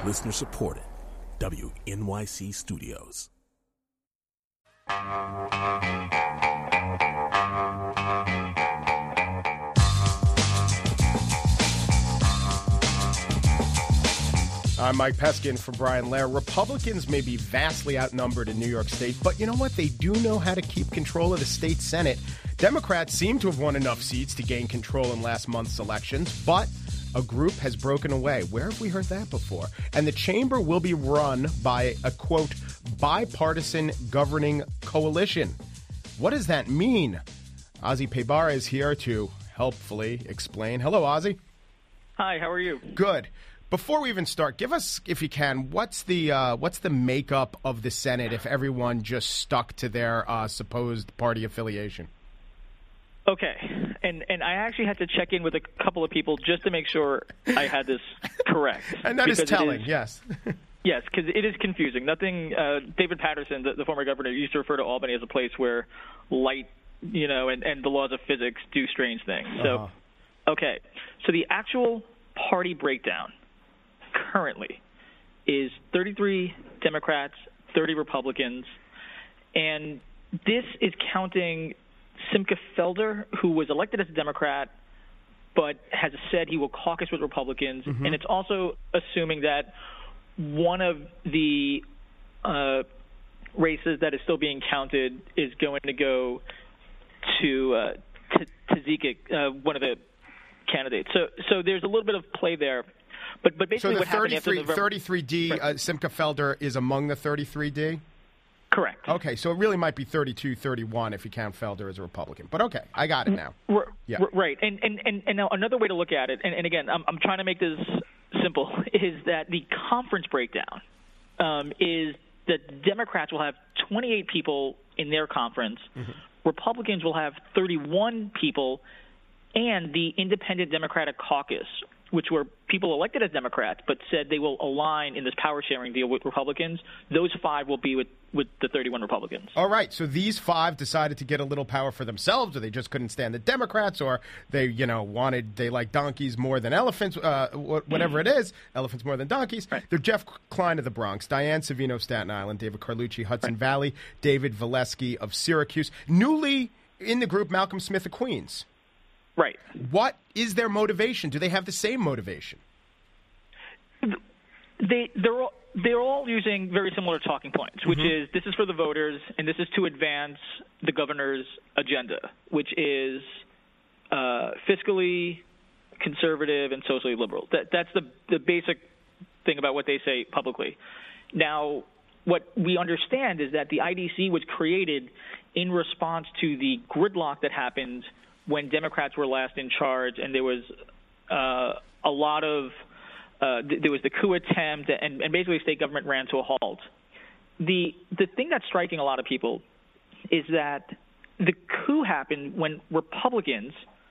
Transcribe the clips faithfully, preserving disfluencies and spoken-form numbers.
Listener supported. W N Y C Studios. I'm Mike Peskin for Brian Lair. Republicans may be vastly outnumbered in New York State, but you know what? They do know how to keep control of the state Senate. Democrats seem to have won enough seats to gain control in last month's elections, but a group has broken away. Where have we heard that before? And the chamber will be run by a, quote, bipartisan governing coalition. What does that mean? Ozzy Pebara is here to helpfully explain. Hello, Ozzy. Hi, how are you? Good. Before we even start, give us, if you can, what's the uh, what's the makeup of the Senate if everyone just stuck to their uh, supposed party affiliation? Okay, and and I actually had to check in with a couple of people just to make sure I had this correct. And that is telling, is, yes. Yes, because it is confusing. Nothing. Uh, David Patterson, the, the former governor, used to refer to Albany as a place where light, you know, and, and the laws of physics do strange things. So, uh-huh. Okay, so the actual party breakdown currently is thirty-three Democrats, thirty Republicans, and this is counting Simcha Felder, who was elected as a Democrat but has said he will caucus with Republicans, mm-hmm. and it's also assuming that one of the uh, races that is still being counted is going to go to uh, to, to Zeke, uh, one of the candidates. So, so there's a little bit of play there. But, but basically so the what happened after November, thirty-three D, right. uh, Simcha Felder is among the thirty-three D? Correct. Okay, so it really might be thirty-two thirty-one if you count Felder as a Republican. But okay, I got it now. R- yeah. Right. And, and, and, and now another way to look at it, and, and again, I'm, I'm trying to make this simple, is that the conference breakdown um, is that Democrats will have twenty-eight people in their conference. Mm-hmm. Republicans will have thirty-one people, and the Independent Democratic Caucus, which were people elected as Democrats but said they will align in this power-sharing deal with Republicans, those five will be with, with the thirty-one Republicans. All right. So these five decided to get a little power for themselves, or they just couldn't stand the Democrats, or they, you know, wanted, they like donkeys more than elephants, uh, whatever it is, elephants more than donkeys. Right. They're Jeff Klein of the Bronx, Diane Savino of Staten Island, David Carlucci, Hudson right. Valley, David Valesky of Syracuse. Newly in the group, Malcolm Smith of Queens. Right. What is their motivation? Do they have the same motivation? They they're all, they're all using very similar talking points, which mm-hmm. is this is for the voters and this is to advance the governor's agenda, which is uh, fiscally conservative and socially liberal. That that's the the basic thing about what they say publicly. Now, what we understand is that the I D C was created in response to the gridlock that happened when Democrats were last in charge, and there was uh, a lot of uh, th- there was the coup attempt, and, and basically state government ran to a halt. The the thing that's striking a lot of people is that the coup happened when Republicans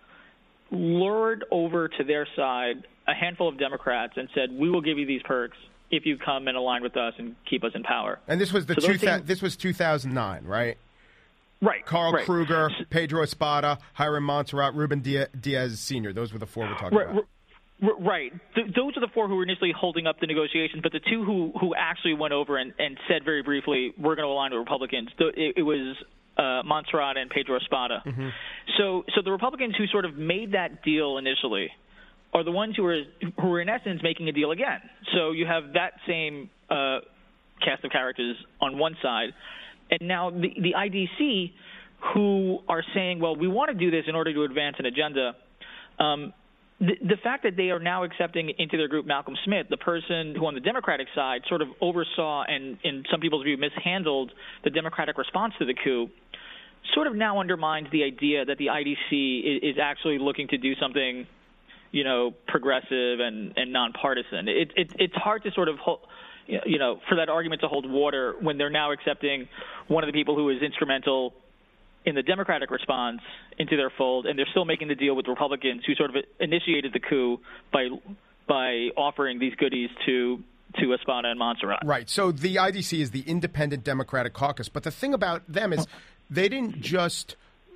lured over to their side a handful of Democrats and said, "We will give you these perks if you come and align with us and keep us in power." And this was the so two things- this was two thousand nine, right? Right. Carl right. Kruger, Pedro Espada, Hiram Montserrat, Ruben Diaz Senior Those were the four we're talking right, about. Right. Th- those are the four who were initially holding up the negotiations, but the two who, who actually went over and, and said very briefly, we're going to align with Republicans, it, it was uh, Montserrat and Pedro Espada. Mm-hmm. So, so the Republicans who sort of made that deal initially are the ones who are, who are in essence making a deal again. So you have that same uh, cast of characters on one side. And now the, the I D C, who are saying, well, we want to do this in order to advance an agenda, um, the, the fact that they are now accepting into their group Malcolm Smith, the person who on the Democratic side sort of oversaw and, in some people's view, mishandled the Democratic response to the coup, sort of now undermines the idea that the I D C is, is actually looking to do something, you know, progressive and, and nonpartisan. It, it, it's hard to sort of hold, you know, for that argument to hold water when they're now accepting one of the people who is instrumental in the Democratic response into their fold, and they're still making the deal with Republicans who sort of initiated the coup by by offering these goodies to to Espada and Montserrat. Right. So the I D C is the Independent Democratic Caucus, but the thing about them is they didn't just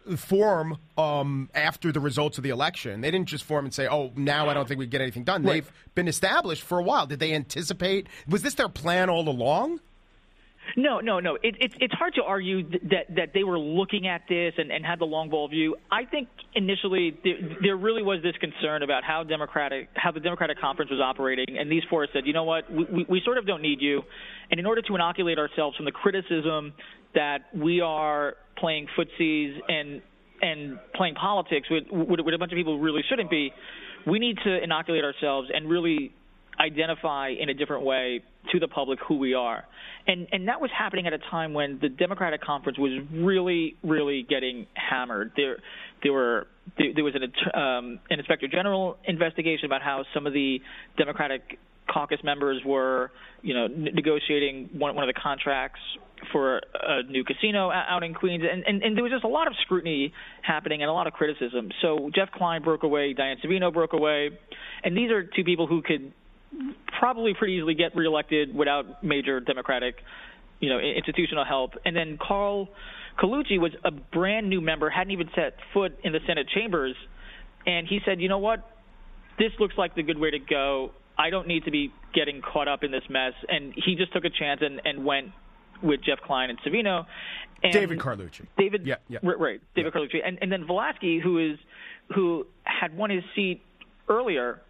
form um, after the results of the election. They didn't just form and say, oh, now I don't think we get anything done. Right. They've been established for a while. Did they anticipate? Was this their plan all along? No, no, no. It, it, it's hard to argue that that they were looking at this and, and had the long ball view. I think initially there, there really was this concern about how Democratic, how the Democratic Conference was operating, and these four said, you know what, we, we, we sort of don't need you, and in order to inoculate ourselves from the criticism that we are playing footsies and and playing politics with, with, with a bunch of people who really shouldn't be, we need to inoculate ourselves and really identify in a different way to the public who we are. And and that was happening at a time when the Democratic Conference was really, really getting hammered. There there were there, there was an, um, an Inspector General investigation about how some of the Democratic caucus members were, you know, n- negotiating one, one of the contracts for a new casino out in Queens. And, and, and there was just a lot of scrutiny happening and a lot of criticism. So Jeff Klein broke away, Dianne Savino broke away. And these are two people who could probably pretty easily get reelected without major Democratic, you know, institutional help. And then Carl Colucci was a brand new member, hadn't even set foot in the Senate chambers, and he said, you know what, this looks like the good way to go. I don't need to be getting caught up in this mess. And he just took a chance and, and went with Jeff Klein and Savino. And David Carlucci. David, yeah, yeah. right, David yeah. Carlucci. And, and then Velasquez, who is who had won his seat earlier,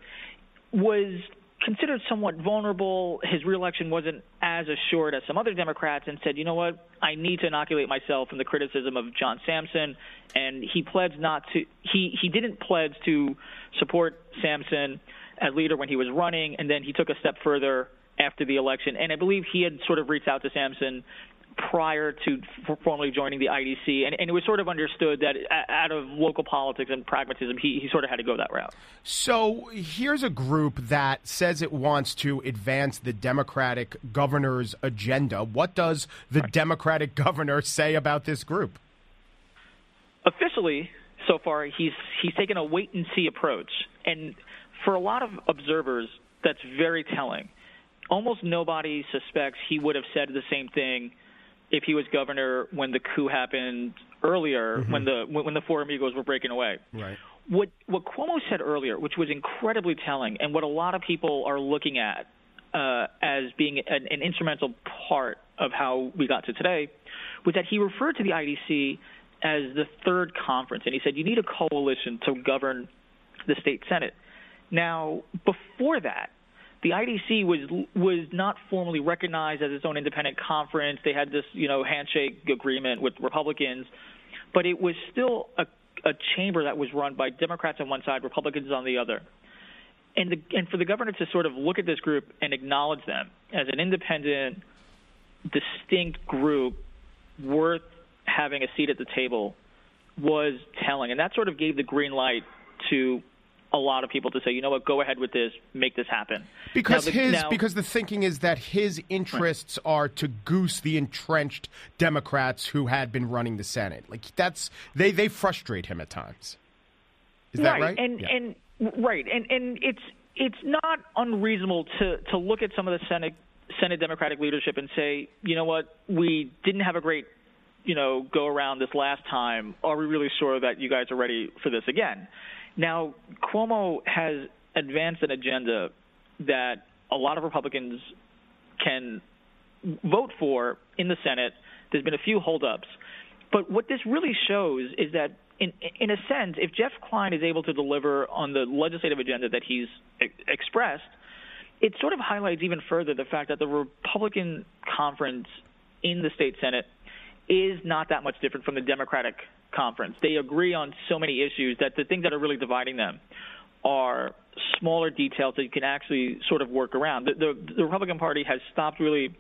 was considered somewhat vulnerable. His reelection wasn't as assured as some other Democrats, and said, you know what, I need to inoculate myself from the criticism of John Sampson. And he pledged not to, he, he didn't pledge to support Sampson as leader when he was running, and then he took a step further after the election. And I believe he had sort of reached out to Sampson prior to formally joining the I D C, and, and it was sort of understood that out of local politics and pragmatism, he, he sort of had to go that route. So here's a group that says it wants to advance the Democratic governor's agenda. What does the right. Democratic governor say about this group? Officially, so far, he's he's taken a wait-and-see approach, and for a lot of observers, that's very telling. Almost nobody suspects he would have said the same thing if he was governor when the coup happened earlier, mm-hmm. when the when the four amigos were breaking away. Right. What what Cuomo said earlier, which was incredibly telling, and what a lot of people are looking at uh, as being an, an instrumental part of how we got to today, was that he referred to the I D C as the third conference, and he said you need a coalition to govern the state Senate. Now, before that, the I D C was was not formally recognized as its own independent conference. They had this, you know, handshake agreement with Republicans, but it was still a, a chamber that was run by Democrats on one side, Republicans on the other. And the, and for the governor to sort of look at this group and acknowledge them as an independent, distinct group worth having a seat at the table was telling. And that sort of gave the green light to a lot of people to say, you know what, go ahead with this, make this happen. Because now, the, his now, because the thinking is that his interests right. are to goose the entrenched Democrats who had been running the Senate. Like that's they, they frustrate him at times. Is that right? right? And yeah. and right, and and it's it's not unreasonable to to look at some of the Senate Senate Democratic leadership and say, you know what, we didn't have a great, you know, go around this last time. Are we really sure that you guys are ready for this again? Now, Cuomo has advanced an agenda that a lot of Republicans can vote for in the Senate. There's been a few holdups. But what this really shows is that, in, in a sense, if Jeff Klein is able to deliver on the legislative agenda that he's e- expressed, it sort of highlights even further the fact that the Republican conference in the state Senate is not that much different from the Democratic conference. They agree on so many issues that the things that are really dividing them are smaller details that you can actually sort of work around. The, the, the Republican Party has stopped really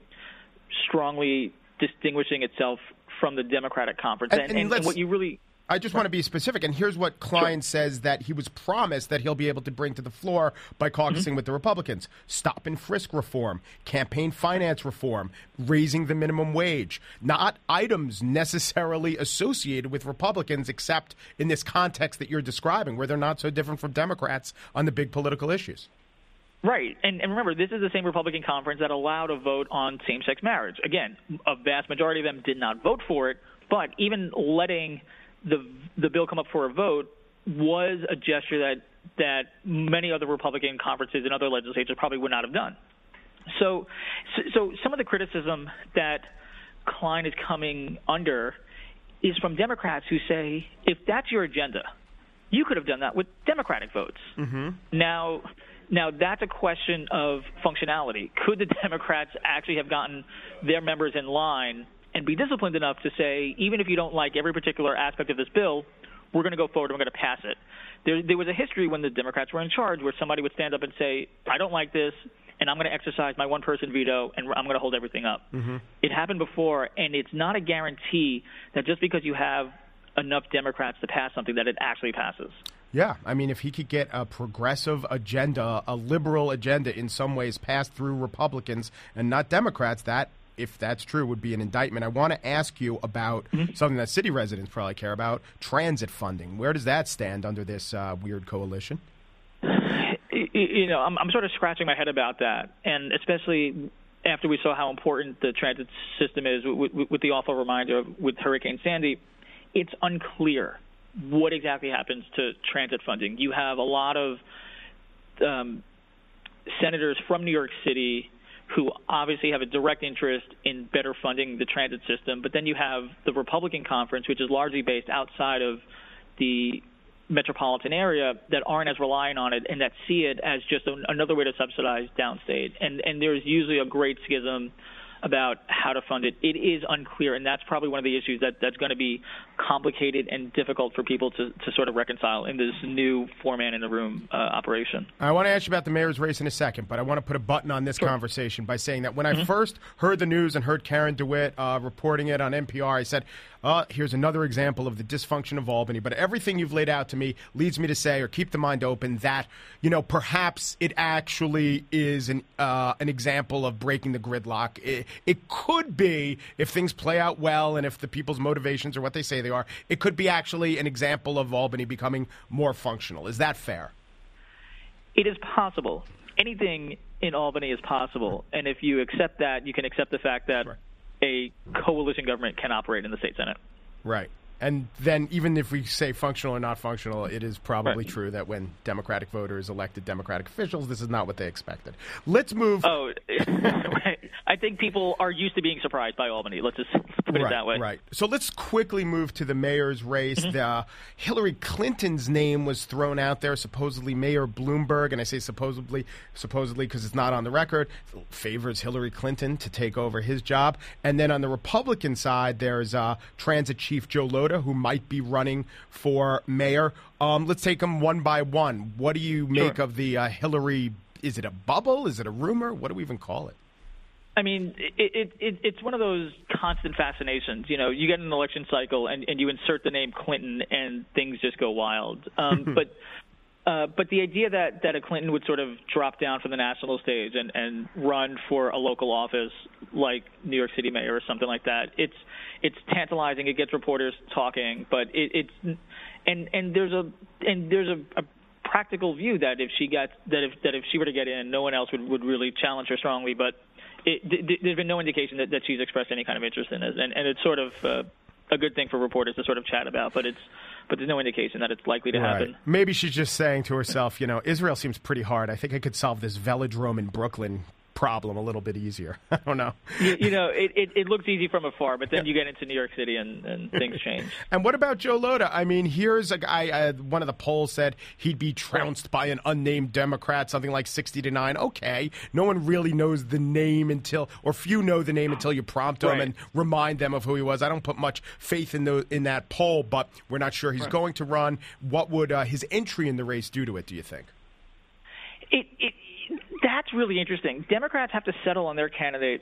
strongly distinguishing itself from the Democratic conference. And, and, and, and what you really... I just want to be specific, and here's what Klein sure. says that he was promised that he'll be able to bring to the floor by caucusing mm-hmm. with the Republicans. Stop and frisk reform, campaign finance reform, raising the minimum wage. Not items necessarily associated with Republicans, except in this context that you're describing, where they're not so different from Democrats on the big political issues. Right. And, and remember, this is the same Republican conference that allowed a vote on same-sex marriage. Again, a vast majority of them did not vote for it, but even letting the the bill come up for a vote was a gesture that that many other Republican conferences and other legislatures probably would not have done. So, so some of the criticism that Klein is coming under is from Democrats who say, if that's your agenda, you could have done that with Democratic votes. Mm-hmm. Now, now that's a question of functionality. Could the Democrats actually have gotten their members in line and be disciplined enough to say, even if you don't like every particular aspect of this bill, we're going to go forward and we're going to pass it? There, there was a history when the Democrats were in charge where somebody would stand up and say, I don't like this, and I'm going to exercise my one-person veto, and I'm going to hold everything up. Mm-hmm. It happened before, and it's not a guarantee that just because you have enough Democrats to pass something that it actually passes. Yeah, I mean, if he could get a progressive agenda, a liberal agenda in some ways passed through Republicans and not Democrats, that, if that's true, would be an indictment. I want to ask you about mm-hmm. something that city residents probably care about, transit funding. Where does that stand under this uh, weird coalition? You know, I'm, I'm sort of scratching my head about that, and especially after we saw how important the transit system is with, with, with the awful reminder of, with Hurricane Sandy, it's unclear what exactly happens to transit funding. You have a lot of um, senators from New York City who obviously have a direct interest in better funding the transit system, but then you have the Republican conference, which is largely based outside of the metropolitan area, that aren't as reliant on it and that see it as just a, another way to subsidize downstate. And and there's usually a great schism about how to fund it. It is unclear, and that's probably one of the issues that, that's going to be complicated and difficult for people to, to sort of reconcile in this new four-man-in-the-room uh, operation. I want to ask you about the mayor's race in a second, but I want to put a button on this sure. conversation by saying that when I mm-hmm. first heard the news and heard Karen DeWitt uh, reporting it on N P R, I said, uh, here's another example of the dysfunction of Albany. But everything you've laid out to me leads me to say, or keep the mind open, that, you know, perhaps it actually is an uh, an example of breaking the gridlock. It, it could be, if things play out well and if the people's motivations are what they say they are, it could be actually an example of Albany becoming more functional. Is that fair? It is possible. Anything in Albany is possible. And if you accept that, you can accept the fact that right. a coalition government can operate in the state Senate. Right. And then even if we say functional or not functional, it is probably right. true that when Democratic voters elected Democratic officials, this is not what they expected. Let's move. Oh, right. I think people are used to being surprised by Albany. Let's just put right, it that way. Right. So let's quickly move to the mayor's race. Mm-hmm. The, Hillary Clinton's name was thrown out there. Supposedly Mayor Bloomberg, and I say supposedly supposedly because it's not on the record, favors Hillary Clinton to take over his job. And then on the Republican side, there's uh, Transit Chief Joe Lhota, who might be running for mayor. Um, let's take them one by one. What do you make sure. of the uh, Hillary? Is it a bubble? Is it a rumor? What do we even call it? I mean, it, it, it, it's one of those constant fascinations. You know, you get an election cycle and, and you insert the name Clinton and things just go wild. Um, but uh, but the idea that, that a Clinton would sort of drop down from the national stage and, and run for a local office like New York City mayor or something like that, it's it's tantalizing. It gets reporters talking, but it, it's and and there's a and there's a, a practical view that if she got that if that if she were to get in, no one else would, would really challenge her strongly. But it, th- there's been no indication that, that she's expressed any kind of interest in it, and, and it's sort of uh, a good thing for reporters to sort of chat about. But it's but there's no indication that it's likely to right. happen. Maybe she's just saying to herself, you know, Israel seems pretty hard. I think I could solve this velodrome in Brooklyn problem a little bit easier. I don't know. You, you know, it, it, it looks easy from afar, but then yeah. you get into New York City and, and things change. And what about Joe Lhota? I mean, here's a guy, uh, one of the polls said he'd be trounced by an unnamed Democrat, something like sixty to nine. Okay, no one really knows the name until, or few know the name until you prompt them right. and remind them of who he was. I don't put much faith in the, in that poll, but we're not sure he's right. going to run. What would uh, his entry in the race do to it, do you think? It, it That's really interesting. Democrats have to settle on their candidate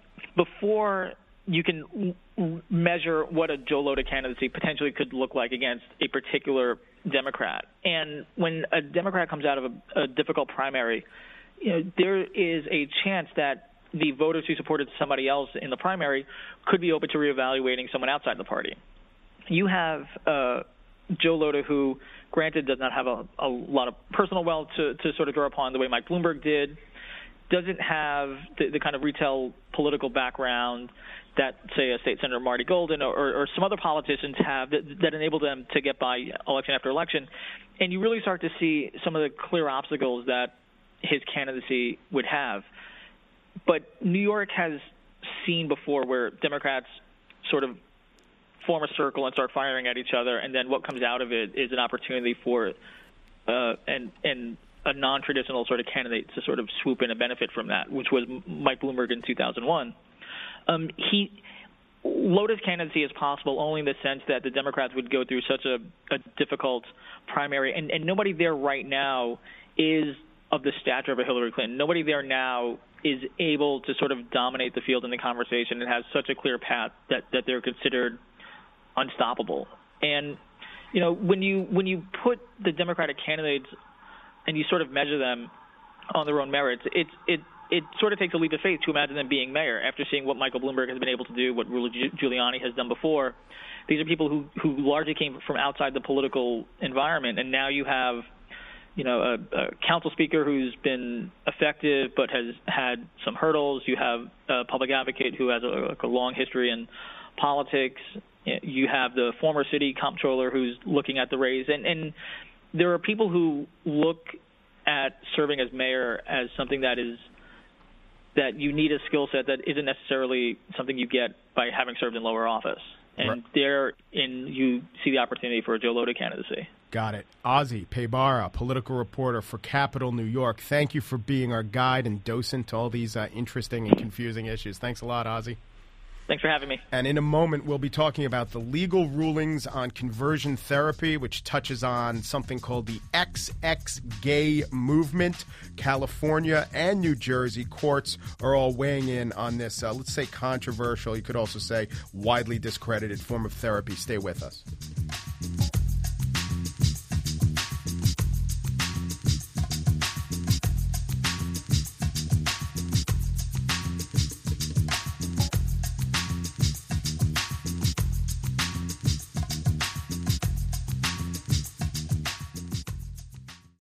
before you can w- measure what a Joe Lhota candidacy potentially could look like against a particular Democrat. And when a Democrat comes out of a, a difficult primary, you know, there is a chance that the voters who supported somebody else in the primary could be open to reevaluating someone outside the party. You have uh, Joe Lhota, who, granted, does not have a, a lot of personal wealth to, to sort of draw upon the way Mike Bloomberg did. doesn't have the, the kind of retail political background that, say, a state senator Marty Golden or, or some other politicians have that, that enable them to get by election after election. And you really start to see some of the clear obstacles that his candidacy would have. But New York has seen before where Democrats sort of form a circle and start firing at each other, and then what comes out of it is an opportunity for uh, and and a non-traditional sort of candidate to sort of swoop in and benefit from that, which was Mike Bloomberg in two thousand one. Um, he Loda's candidacy is possible only in the sense that the Democrats would go through such a, a difficult primary, and, and nobody there right now is of the stature of a Hillary Clinton. Nobody there now is able to sort of dominate the field in the conversation and has such a clear path that, that they're considered unstoppable. And, you know, when you when you put the Democratic candidates and you sort of measure them on their own merits, it, it, it sort of takes a leap of faith to imagine them being mayor after seeing what Michael Bloomberg has been able to do, what Rudy Giuliani has done before. These are people who, who largely came from outside the political environment, and now you have, you know, a, a council speaker who's been effective but has had some hurdles. You have a public advocate who has a, like a long history in politics. You have the former city comptroller who's looking at the race. And, and there are people who look at serving as mayor as something that is that you need a skill set that isn't necessarily something you get by having served in lower office. And right. there in you see the opportunity for a Joe Lhota candidacy. Got it. Ozzie Paybara, political reporter for Capital New York. Thank you for being our guide and docent to all these uh, interesting and confusing issues. Thanks a lot, Ozzie. Thanks for having me. And in a moment, we'll be talking about the legal rulings on conversion therapy, which touches on something called the X X gay movement. California and New Jersey courts are all weighing in on this, uh, let's say, controversial, you could also say widely discredited form of therapy. Stay with us.